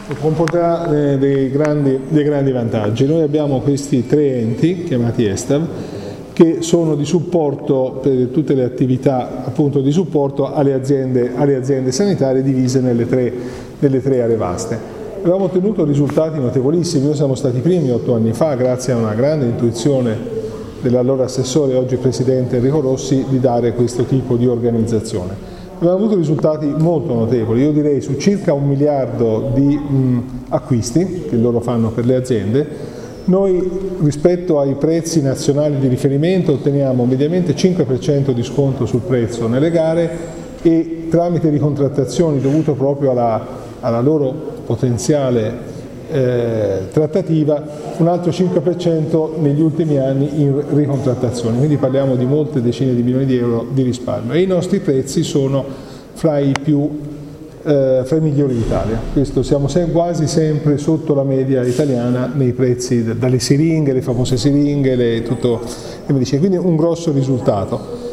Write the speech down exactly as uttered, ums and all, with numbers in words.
comporterà eh, dei, grandi, dei grandi vantaggi. Noi abbiamo questi tre enti chiamati ESTAV che sono di supporto per tutte le attività appunto di supporto alle aziende, alle aziende sanitarie divise nelle tre, nelle tre aree vaste. Abbiamo ottenuto risultati notevolissimi, noi siamo stati i primi otto anni fa, grazie a una grande intuizione dell'allora assessore, oggi presidente Enrico Rossi, di dare questo tipo di organizzazione. Abbiamo avuto risultati molto notevoli, io direi su circa un miliardo di mh, acquisti che loro fanno per le aziende. Noi rispetto ai prezzi nazionali di riferimento otteniamo mediamente cinque per cento di sconto sul prezzo nelle gare e tramite ricontrattazioni dovuto proprio alla, alla loro potenziale eh, trattativa un altro cinque per cento negli ultimi anni in ricontrattazioni, quindi parliamo di molte decine di milioni di euro di risparmio e i nostri prezzi sono fra i più eh, fra i migliori d'Italia. Questo siamo sem quasi sempre sotto la media italiana nei prezzi dalle siringhe, le famose siringhe, le, tutto, quindi un grosso risultato.